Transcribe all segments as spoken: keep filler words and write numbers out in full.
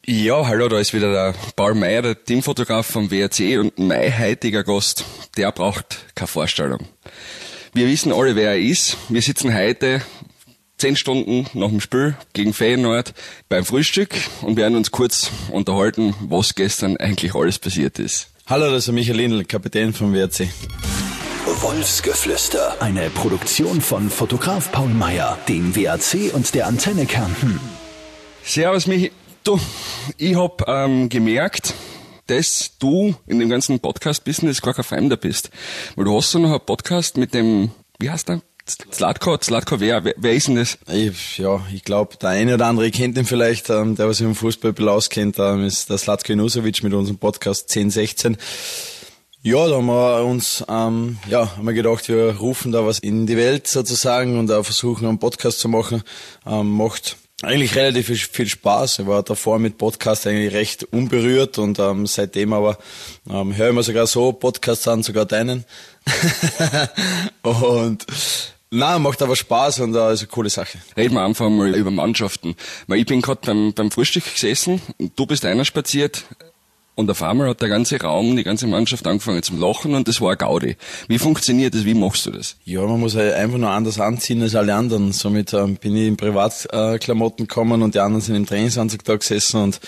Ja, hallo, da ist wieder der Paul Meyer, der Teamfotograf vom W R C und mein heutiger Gast, der braucht keine Vorstellung. Wir wissen alle, wer er ist. Wir sitzen heute zehn Stunden nach dem Spiel gegen Feyenoord beim Frühstück und werden uns kurz unterhalten, was gestern eigentlich alles passiert ist. Hallo, das ist Michael Lindl, Kapitän vom W R C. Wolfsgeflüster. Eine Produktion von Fotograf Paul Meyer, dem W R C und der Antenne Kärnten. Servus Michi. Du, ich hab ähm, gemerkt, dass du in dem ganzen Podcast-Business gar kein Fremder bist. Weil du hast so noch einen Podcast mit dem, wie heißt der? Zlatko, Zlatko, wer, wer, wer ist denn das? Ich, ja, ich glaube, der eine oder andere kennt ihn vielleicht, ähm, der was sich im Fußball auskennt, ähm, ist der Zlatko Inusovic mit unserem Podcast zehn sechzehn. Ja, da haben wir uns, ähm, ja, haben wir gedacht, wir rufen da was in die Welt sozusagen und auch versuchen, einen Podcast zu machen. Ähm, macht eigentlich relativ viel, viel Spaß. Ich war davor mit Podcast eigentlich recht unberührt und ähm, seitdem aber ähm, höre ich mir sogar so Podcasts an, sogar deinen. und na, macht aber Spaß und äh, ist eine coole Sache. Reden wir einfach mal über Mannschaften. Weil ich bin gerade beim, beim Frühstück gesessen und du bist einer spaziert. Und auf einmal hat der ganze Raum, die ganze Mannschaft angefangen zum Lachen und das war eine Gaudi. Wie funktioniert das? Wie machst du das? Ja, man muss halt einfach nur anders anziehen als alle anderen. Somit ähm, bin ich in Privatklamotten gekommen und die anderen sind im Trainingsanzug da gesessen. Und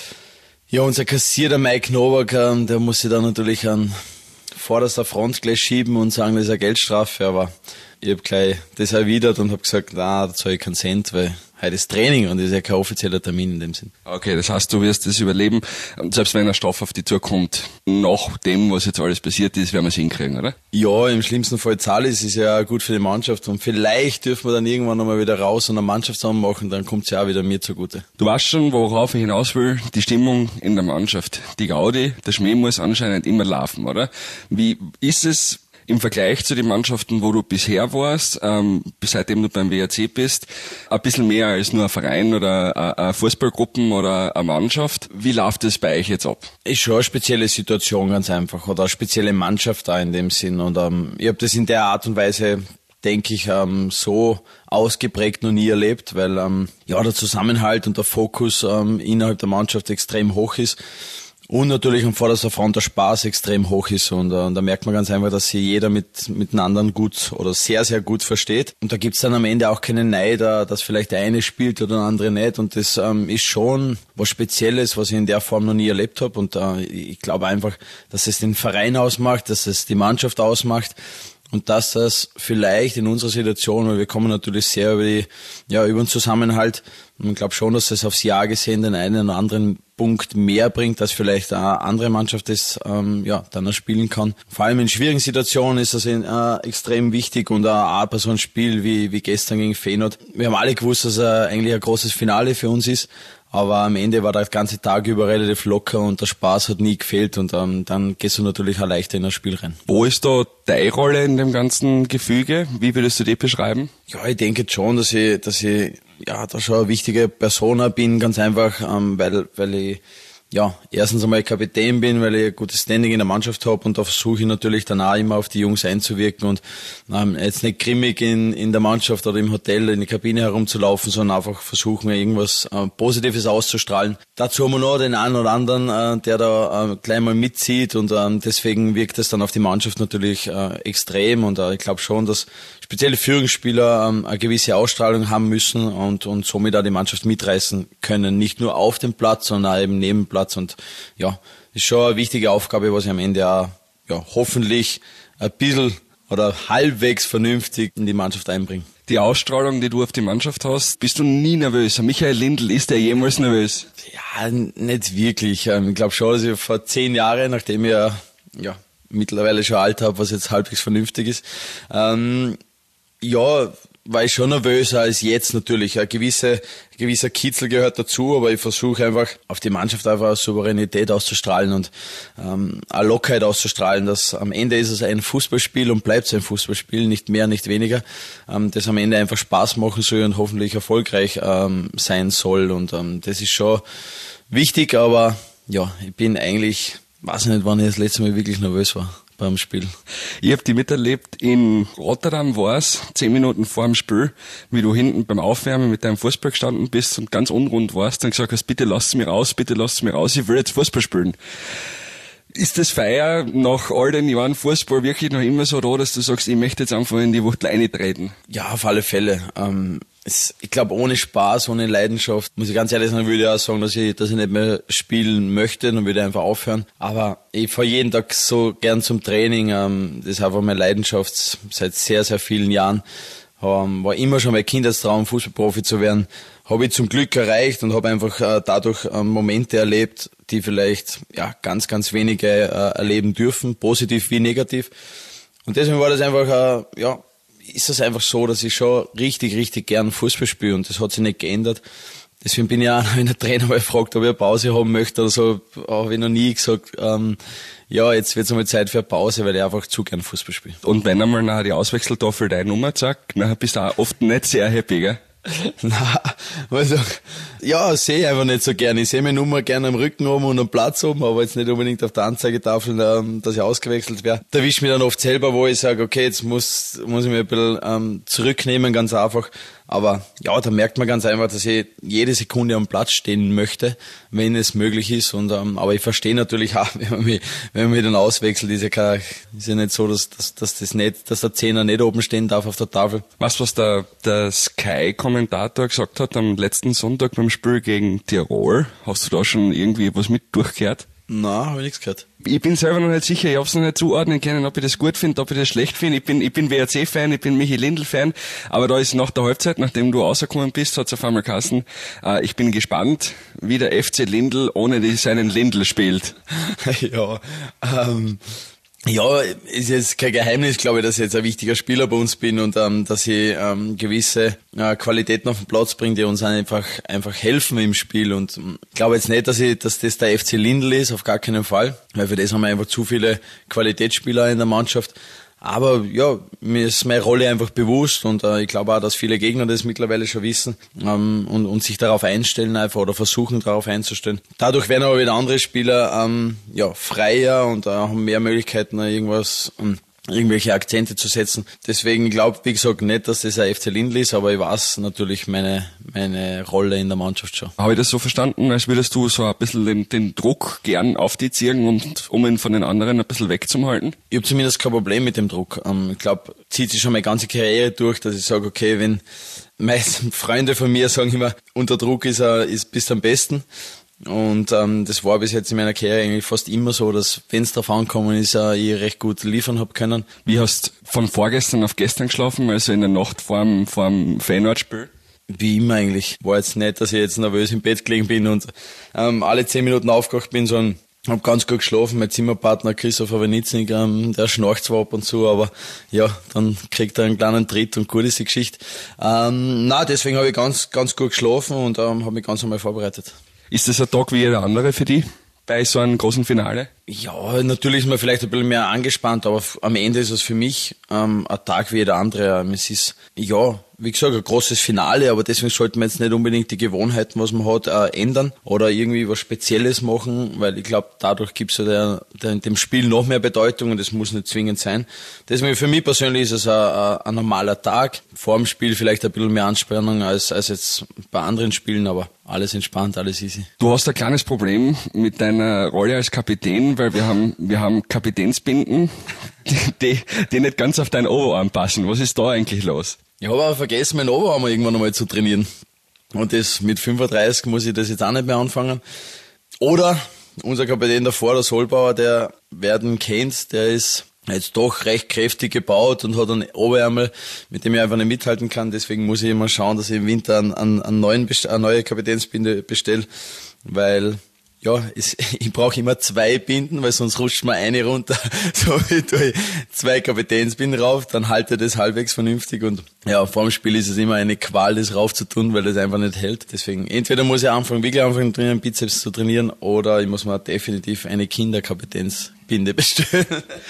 ja, unser Kassier, der Mike Nowak, ähm, der muss sich dann natürlich an vorderster Front gleich schieben und sagen, das ist eine Geldstrafe. Aber ich habe gleich das erwidert und habe gesagt, na, da zahle ich keinen Cent, weil heute ist Training und das ist ja kein offizieller Termin in dem Sinn. Okay, das heißt, du wirst das überleben. Und selbst wenn eine Strafe auf dich zukommt, nach dem, was jetzt alles passiert ist, werden wir es hinkriegen, oder? Ja, im schlimmsten Fall zahle ich, es ist ja gut für die Mannschaft und vielleicht dürfen wir dann irgendwann nochmal wieder raus und eine Mannschaft zusammen machen, dann kommt es ja auch wieder mir zugute. Du weißt schon, worauf ich hinaus will, die Stimmung in der Mannschaft. Die Gaudi, der Schmäh muss anscheinend immer laufen, oder? Wie ist es im Vergleich zu den Mannschaften, wo du bisher warst, ähm, seitdem du beim W R C bist, ein bisschen mehr als nur ein Verein oder eine Fußballgruppen oder eine Mannschaft. Wie läuft das bei euch jetzt ab? Ist schon eine spezielle Situation ganz einfach oder eine spezielle Mannschaft da in dem Sinn und ähm, ich habe das in der Art und Weise, denke ich, ähm, so ausgeprägt noch nie erlebt, weil ähm, ja der Zusammenhalt und der Fokus ähm, innerhalb der Mannschaft extrem hoch ist. Und natürlich am vorderster Front der Spaß extrem hoch ist und äh, da merkt man ganz einfach, dass sich jeder mit mit dem anderen gut oder sehr, sehr gut versteht. Und da gibt's dann am Ende auch keinen Neid, äh, dass vielleicht der eine spielt oder der andere nicht. Und das ähm, ist schon was Spezielles, was ich in der Form noch nie erlebt habe. Und äh, ich glaube einfach, dass es den Verein ausmacht, dass es die Mannschaft ausmacht. Und dass das vielleicht in unserer Situation, weil wir kommen natürlich sehr über die, ja, über den Zusammenhalt. Und ich glaube schon, dass das aufs Jahr gesehen den einen oder anderen Punkt mehr bringt, als vielleicht eine andere Mannschaft das, ähm, ja, dann auch spielen kann. Vor allem in schwierigen Situationen ist das äh, extrem wichtig und auch bei so einem Spiel wie, wie gestern gegen Feyenoord. Wir haben alle gewusst, dass er eigentlich ein großes Finale für uns ist. Aber am Ende war der ganze Tag über relativ locker und der Spaß hat nie gefehlt und ähm, dann gehst du natürlich auch leichter in das Spiel rein. Wo ist da deine Rolle in dem ganzen Gefüge? Wie würdest du die beschreiben? Ja, ich denke schon, dass ich, dass ich ja da schon eine wichtige Persona bin, ganz einfach, ähm, weil weil ich ja, erstens einmal Kapitän bin, weil ich ein gutes Standing in der Mannschaft habe und da versuche ich natürlich dann auch immer auf die Jungs einzuwirken und ähm, jetzt nicht grimmig in in der Mannschaft oder im Hotel in die Kabine herumzulaufen, sondern einfach versuchen, irgendwas äh, Positives auszustrahlen. Dazu haben wir noch den einen oder anderen, äh, der da äh, gleich mal mitzieht und ähm, deswegen wirkt es dann auf die Mannschaft natürlich äh, extrem und äh, ich glaube schon, dass spezielle Führungsspieler ähm, eine gewisse Ausstrahlung haben müssen und und somit auch die Mannschaft mitreißen können, nicht nur auf dem Platz, sondern auch eben neben dem Platz. Und ja, ist schon eine wichtige Aufgabe, was ich am Ende auch ja, hoffentlich ein bisschen oder halbwegs vernünftig in die Mannschaft einbringe. Die Ausstrahlung, die du auf die Mannschaft hast, bist du nie nervös? Michael Lindl, ist der jemals nervös? Ja, nicht wirklich. Ich glaube schon, dass ich vor zehn Jahren, nachdem ich ja, ja mittlerweile schon alt habe, was jetzt halbwegs vernünftig ist, ähm, ja, war ich schon nervöser als jetzt natürlich. Ein gewisser, ein gewisser Kitzel gehört dazu, aber ich versuche einfach auf die Mannschaft einfach eine Souveränität auszustrahlen und ähm, eine Lockerheit auszustrahlen. Dass am Ende ist es ein Fußballspiel und bleibt es ein Fußballspiel, nicht mehr, nicht weniger. Ähm, das am Ende einfach Spaß machen soll und hoffentlich erfolgreich ähm, sein soll. Und ähm, das ist schon wichtig, aber ja, ich bin eigentlich, weiß nicht, wann ich das letzte Mal wirklich nervös war. beim Spiel. Ich habe die miterlebt, in Rotterdam war's, zehn Minuten vor dem Spiel, wie du hinten beim Aufwärmen mit deinem Fußball gestanden bist und ganz unrund warst und gesagt hast, bitte lasst mich raus, bitte lasst mich raus, ich will jetzt Fußball spielen. Ist das Feier nach all den Jahren Fußball wirklich noch immer so da, dass du sagst, ich möchte jetzt einfach in die Wucht reintreten? Ja, auf alle Fälle. Ähm, es, ich glaube, ohne Spaß, ohne Leidenschaft, muss ich ganz ehrlich sagen, würde ich auch sagen, dass ich, dass ich nicht mehr spielen möchte, dann würde ich einfach aufhören. Aber ich fahre jeden Tag so gern zum Training. Ähm, das ist einfach meine Leidenschaft seit sehr, sehr vielen Jahren. Ähm, war immer schon mein Kindheitstraum, Fußballprofi zu werden. Habe ich zum Glück erreicht und habe einfach äh, dadurch äh, Momente erlebt, die vielleicht ja ganz, ganz wenige äh, erleben dürfen, positiv wie negativ. Und deswegen war das einfach, äh, ja, ist das einfach so, dass ich schon richtig, richtig gern Fußball spiele und das hat sich nicht geändert. Deswegen bin ich auch, wenn der Trainer mal fragt, ob ich eine Pause haben möchte oder so, habe ich noch nie gesagt, ähm, ja, jetzt wird es einmal Zeit für eine Pause, weil ich einfach zu gern Fußball spiele. Und wenn einmal nachher die Auswechseltafel deine Nummer sagt, nachher bist du auch oft nicht sehr happy, gell? Nein, also, ja, sehe ich einfach nicht so gern. Ich sehe meine Nummer gerne am Rücken oben und am Platz oben, aber jetzt nicht unbedingt auf der Anzeigetafel, ähm, dass ich ausgewechselt werde. Da erwischt mich dann oft selber, wo ich sage, okay, jetzt muss, muss ich mich ein bisschen ähm, zurücknehmen, ganz einfach. Aber ja, da merkt man ganz einfach, dass ich jede Sekunde am Platz stehen möchte, wenn es möglich ist. Und ähm, aber ich verstehe natürlich auch, wenn man mich, wenn man mich dann auswechselt, ist ja, kein, ist ja nicht so, dass, dass, dass das nicht, dass der Zehner nicht oben stehen darf auf der Tafel. Weißt du, was der, der Sky-Kommentator gesagt hat am letzten Sonntag beim Spiel gegen Tirol? Hast du da schon irgendwie was mit durchgehört? Nein, habe ich nichts gehört. Ich bin selber noch nicht sicher, ich hab's noch nicht zuordnen können, ob ich das gut finde, ob ich das schlecht finde. Ich bin, ich bin W R C-Fan, ich bin Michi Lindl-Fan, aber da ist nach der Halbzeit, nachdem du rausgekommen bist, hat's auf einmal geheißen, äh, ich bin gespannt, wie der F C Lindl ohne die, seinen Lindl spielt. Ja, ähm... Ja, ist jetzt kein Geheimnis, glaube ich, dass ich jetzt ein wichtiger Spieler bei uns bin und ähm, dass ich ähm, gewisse äh, Qualitäten auf den Platz bringe, die uns einfach einfach helfen im Spiel. Und ähm, ich glaube jetzt nicht, dass ich, dass das der F C Lindl ist, auf gar keinen Fall, weil für das haben wir einfach zu viele Qualitätsspieler in der Mannschaft. Aber ja, mir ist meine Rolle einfach bewusst und äh, ich glaube auch, dass viele Gegner das mittlerweile schon wissen ähm, und, und sich darauf einstellen einfach oder versuchen darauf einzustellen. Dadurch werden aber wieder andere Spieler ähm, ja freier und äh, haben mehr Möglichkeiten, irgendwas ähm, irgendwelche Akzente zu setzen. Deswegen glaube ich, wie gesagt, nicht, dass das ein F C Lindl ist, aber ich weiß natürlich meine meine Rolle in der Mannschaft schon. Habe ich das so verstanden, als würdest du so ein bisschen den, den Druck gern auf dich ziehen und um ihn von den anderen ein bisschen wegzuhalten? Ich habe zumindest kein Problem mit dem Druck. Ich glaube, zieht sich schon meine ganze Karriere durch, dass ich sage, okay, wenn meist Freunde von mir sagen immer, unter Druck ist er, ist bist am besten. Und ähm, das war bis jetzt in meiner Karriere eigentlich fast immer so, dass wenn es drauf angekommen ist, äh, ich recht gut liefern hab können. Wie hast du von vorgestern auf gestern geschlafen, also in der Nacht vor dem, vor dem Feyenoord-Spiel? Wie immer eigentlich. War jetzt nicht, dass ich jetzt nervös im Bett gelegen bin und ähm, alle zehn Minuten aufgewacht bin, sondern hab ganz gut geschlafen. Mein Zimmerpartner Christopher Wenitznik, ähm, der schnarcht zwar ab und zu, aber ja, dann kriegt er einen kleinen Tritt und gut ist die Geschichte. Ähm, na, deswegen habe ich ganz, ganz gut geschlafen und ähm, habe mich ganz einmal vorbereitet. Ist das ein Tag wie jeder andere für dich bei so einem großen Finale? Ja, natürlich ist man vielleicht ein bisschen mehr angespannt, aber am Ende ist es für mich ähm, ein Tag wie jeder andere. Es ist, ja, wie gesagt, ein großes Finale, aber deswegen sollte man jetzt nicht unbedingt die Gewohnheiten, was man hat, äh, ändern oder irgendwie was Spezielles machen, weil ich glaube, dadurch gibt es ja der, der, dem Spiel noch mehr Bedeutung und das muss nicht zwingend sein. Deswegen für mich persönlich ist es ein, ein, ein normaler Tag. Vor dem Spiel vielleicht ein bisschen mehr Anspannung als, als jetzt bei anderen Spielen, aber alles entspannt, alles easy. Du hast ein kleines Problem mit deiner Rolle als Kapitän, weil wir haben, wir haben Kapitänsbinden, die, die nicht ganz auf dein Oberarm passen. Was ist da eigentlich los? Ich habe aber vergessen, meinen Oberarm irgendwann einmal zu trainieren. Und das mit fünfunddreißig muss ich das jetzt auch nicht mehr anfangen. Oder unser Kapitän davor, der Solbauer, der werden kennt, der ist jetzt doch recht kräftig gebaut und hat einen Oberärmel, mit dem ich einfach nicht mithalten kann. Deswegen muss ich immer schauen, dass ich im Winter einen, einen, einen neuen, eine neue Kapitänsbinde bestelle, weil ja, es, ich brauche immer zwei Binden, weil sonst rutscht mir eine runter. So wie tue ich zwei Kapitänsbinden rauf, dann halte ich das halbwegs vernünftig und ja, vor dem Spiel ist es immer eine Qual, das rauf zu tun, weil das einfach nicht hält. Deswegen, entweder muss ich anfangen, wirklich anfangen, trainieren, Bizeps zu trainieren, oder ich muss mir definitiv eine Kinderkapitänsbinde Binde bestellen.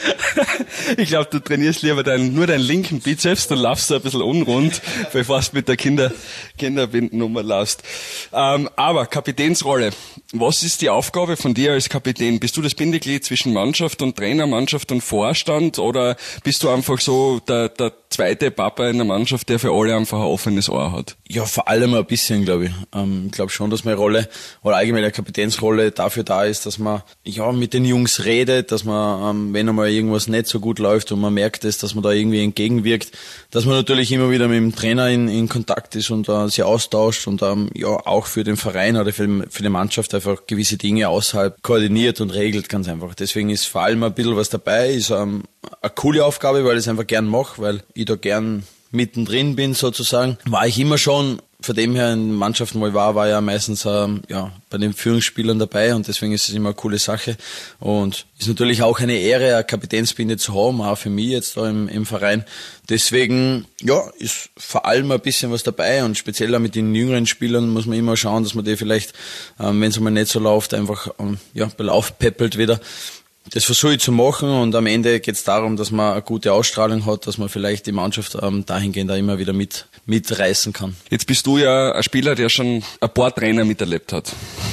Ich glaube, du trainierst lieber dein, nur deinen linken Bizeps, dann laufst du ein bisschen unrund, bevor du mit der Kinder, Kinderbindennummer laufst. Ähm, aber Kapitänsrolle. Was ist die Aufgabe von dir als Kapitän? Bist du das Bindeglied zwischen Mannschaft und Trainer, Mannschaft und Vorstand, oder bist du einfach so der, der zweite Papa in der Mannschaft, der für alle einfach ein offenes Ohr hat? Ja, vor allem ein bisschen, glaube ich. Ähm, ich glaube schon, dass meine Rolle oder allgemein eine Kapitänsrolle dafür da ist, dass man ja mit den Jungs redet, dass man, ähm, wenn einmal irgendwas nicht so gut läuft und man merkt es, dass man da irgendwie entgegenwirkt, dass man natürlich immer wieder mit dem Trainer in, in Kontakt ist und äh, sich austauscht und ähm, ja auch für den Verein oder für, für die Mannschaft einfach gewisse Dinge außerhalb koordiniert und regelt, ganz einfach. Deswegen ist vor allem ein bisschen was dabei, ist ähm, eine coole Aufgabe, weil ich es einfach gern mache, weil ich da gern mittendrin bin sozusagen. War ich immer schon, von dem her in Mannschaften, wo ich war, war ja meistens ähm, ja, bei den Führungsspielern dabei und deswegen ist es immer eine coole Sache und ist natürlich auch eine Ehre, eine Kapitänsbinde zu haben, auch für mich jetzt da im, im Verein. Deswegen, ja, ist vor allem ein bisschen was dabei und speziell auch mit den jüngeren Spielern muss man immer schauen, dass man die vielleicht, ähm, wenn es mal nicht so läuft, einfach ähm, ja, ein bisschen aufpeppelt wieder. Das versuche ich zu machen und am Ende geht es darum, dass man eine gute Ausstrahlung hat, dass man vielleicht die Mannschaft ähm, dahingehend auch immer wieder mit mitreißen kann. Jetzt bist du ja ein Spieler, der schon ein paar Trainer miterlebt hat.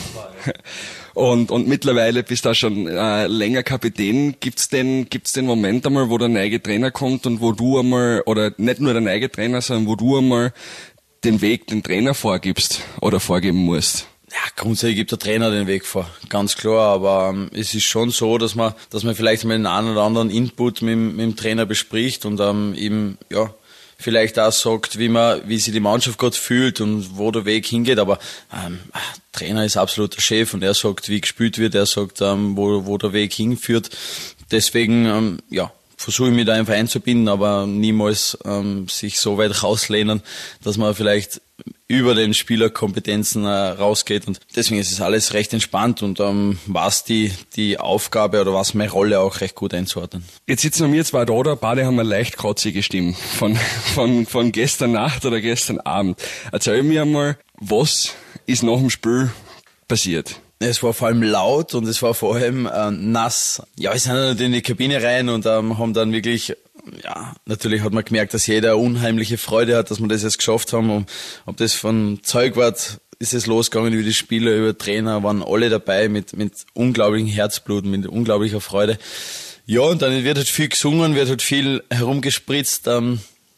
Und, und mittlerweile bist du auch schon äh, länger Kapitän. Gibt's denn, gibt's den Moment einmal, wo der neue Trainer kommt und wo du einmal, oder nicht nur der neue Trainer, sondern wo du einmal den Weg, den Trainer vorgibst oder vorgeben musst? Ja, grundsätzlich gibt der Trainer den Weg vor, ganz klar, aber ähm, es ist schon so, dass man, dass man vielleicht mal den einen oder anderen Input mit, mit dem Trainer bespricht und ähm, eben, ja, vielleicht auch sagt, wie man, wie sich die Mannschaft gerade fühlt und wo der Weg hingeht, aber ähm, Trainer ist absolut der Chef und er sagt, wie gespielt wird, er sagt, ähm, wo, wo der Weg hinführt, deswegen, ähm, ja, versuche ich mich da einfach einzubinden, aber niemals ähm, sich so weit rauslehnen, dass man vielleicht über den Spielerkompetenzen äh, rausgeht und deswegen ist es alles recht entspannt und ähm, was die die Aufgabe oder was meine Rolle auch recht gut einzuordnen. Jetzt sitzen wir zwei da, da beide haben eine leicht kratzige Stimme von, von, von gestern Nacht oder gestern Abend. Erzähl mir einmal, was ist nach dem Spiel passiert? Es war vor allem laut und es war vor allem äh, nass. Ja, wir sind dann in die Kabine rein und ähm, haben dann wirklich, ja, natürlich hat man gemerkt, dass jeder unheimliche Freude hat, dass wir das jetzt geschafft haben. Und ob das von Zeugwart ist es losgegangen, über die Spieler, über Trainer, waren alle dabei mit, mit unglaublichem Herzblut, mit unglaublicher Freude. Ja, und dann wird halt viel gesungen, wird halt viel herumgespritzt. Ähm,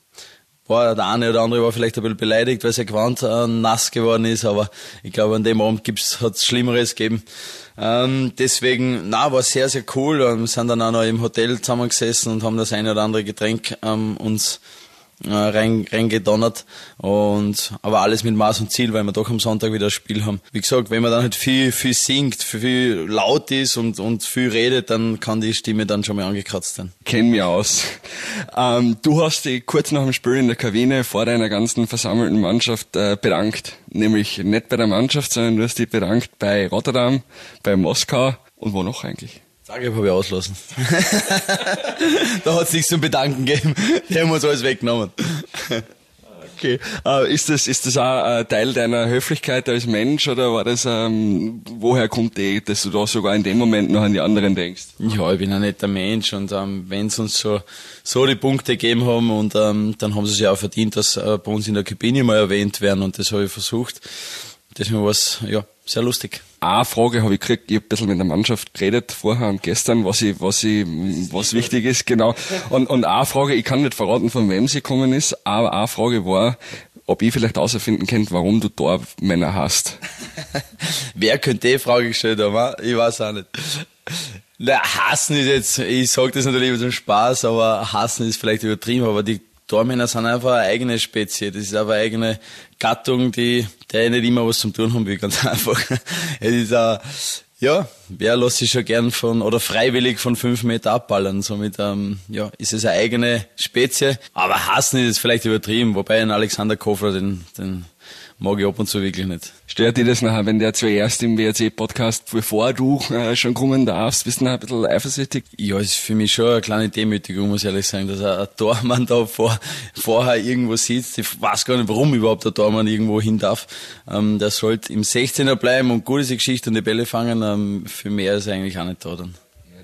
War der eine oder andere war vielleicht ein bisschen beleidigt, weil sein Gewand äh, nass geworden ist, aber ich glaube, an dem Abend gibt's, hat's Schlimmeres gegeben. Ähm, deswegen, na, war sehr, sehr cool. Wir sind dann auch noch im Hotel zusammengesessen und haben das eine oder andere Getränk ähm, uns äh, rein, reingedonnert. Und, aber alles mit Maß und Ziel, weil wir doch am Sonntag wieder ein Spiel haben. Wie gesagt, wenn man dann halt viel, viel singt, viel laut ist und, und viel redet, dann kann die Stimme dann schon mal angekratzt sein. Kenn mich aus. Ähm, du hast dich kurz nach dem Spiel in der Kabine vor deiner ganzen versammelten Mannschaft äh, bedankt. Nämlich nicht bei der Mannschaft, sondern du hast dich bedankt bei Rotterdam, bei Moskau und wo noch eigentlich? Zagreb habe ich auslassen. Da hat es nichts zum Bedanken gegeben. Die haben uns alles weggenommen. Okay. Äh, ist das, ist das auch ein Teil deiner Höflichkeit als Mensch oder war das, ähm, woher kommt die, dass du da sogar in dem Moment noch an die anderen denkst? Ja, ich bin ein netter Mensch und ähm, wenn sie uns so, so die Punkte gegeben haben und ähm, dann haben sie sich auch verdient, dass äh, bei uns in der Kabine mal erwähnt werden und das habe ich versucht. Deswegen war es, ja, sehr lustig. Eine Frage habe ich gekriegt, ich habe ein bisschen mit der Mannschaft geredet, vorher und gestern, was ich, was ich, was wichtig ist, genau. Und, und eine Frage, ich kann nicht verraten, von wem sie gekommen ist, aber eine Frage war, ob ich vielleicht herausfinden könnte, warum du Tormänner hast. Wer könnte die Frage gestellt haben? Ich weiß auch nicht. Na, hassen ist jetzt, ich sage das natürlich mit dem Spaß, aber hassen ist vielleicht übertrieben, aber die Tormänner sind einfach eine eigene Spezie, das ist einfach eine eigene Gattung, die, der nicht immer was zum tun haben will, ganz einfach. Es ist auch, ja, wer lässt sich schon gern von, oder freiwillig von fünf Meter abballern, somit, ähm, ja, ist es eine eigene Spezie, aber hassen ist es vielleicht übertrieben, wobei ein Alexander Kofler, den, den mag ich ab und zu wirklich nicht. Stört dir das nachher, wenn der zuerst im W R C-Podcast, bevor du äh, schon kommen darfst, bist du nachher ein bisschen eifersüchtig? Ja, ist für mich schon eine kleine Demütigung, muss ich ehrlich sagen, dass ein Tormann da vor, vorher irgendwo sitzt. Ich weiß gar nicht, warum überhaupt der Tormann irgendwo hin darf. Ähm, der sollte im sechzehner bleiben und gut ist die Geschichte und die Bälle fangen. Ähm, für mehr ist er eigentlich auch nicht da dann.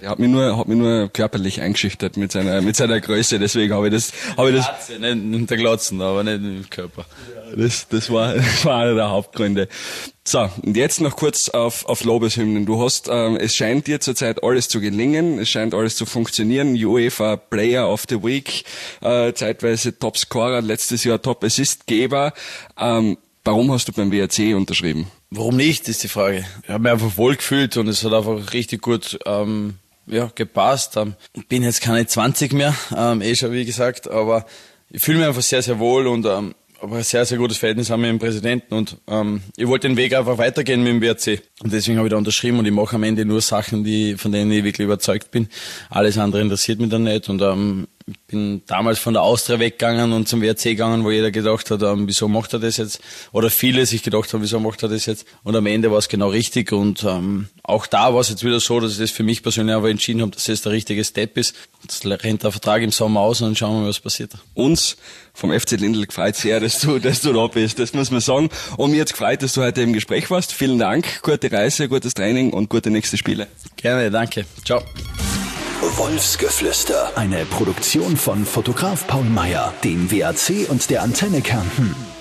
Er hat mich nur, hat mich nur körperlich eingeschüchtert mit seiner, mit seiner Größe, deswegen habe ich das, habe ich das. Glatze, nicht in der Glatzen, aber nicht im Körper. Das, das war, das war einer der Hauptgründe. So, und jetzt noch kurz auf, auf Lobeshymnen. Du hast, ähm, es scheint dir zurzeit alles zu gelingen, es scheint alles zu funktionieren. UEFA Player of the Week, äh, zeitweise Topscorer, letztes Jahr Top-Assist-Geber. Ähm, warum hast du beim W R C unterschrieben? Warum nicht, ist die Frage. Ich habe mich einfach wohl gefühlt und es hat einfach richtig gut ähm, ja, gepasst. Ähm, ich bin jetzt keine zwanzig mehr, ähm, eh schon wie gesagt, aber ich fühle mich einfach sehr, sehr wohl und ähm, aber ein sehr, sehr gutes Verhältnis haben wir mit dem Präsidenten und ähm, ich wollte den Weg einfach weitergehen mit dem W R C. Und deswegen habe ich da unterschrieben und ich mache am Ende nur Sachen, die von denen ich wirklich überzeugt bin. Alles andere interessiert mich dann nicht und ähm, ich bin damals von der Austria weggegangen und zum W R C gegangen, wo jeder gedacht hat, ähm, wieso macht er das jetzt? Oder viele sich gedacht haben, wieso macht er das jetzt? Und am Ende war es genau richtig und ähm, auch da war es jetzt wieder so, dass ich das für mich persönlich aber entschieden habe, dass das der richtige Step ist. Jetzt rennt der Vertrag im Sommer aus und dann schauen wir mal, was passiert. Uns vom F C Lindl gefreut sehr, dass du, dass du da bist, das muss man sagen. Und mir hat es gefreut, dass du heute im Gespräch warst. Vielen Dank, gute Reise, gutes Training und gute nächste Spiele. Gerne, danke. Ciao. Wolfsgeflüster. Eine Produktion von Fotograf Paul Meyer, dem W R C und der Antenne Kärnten.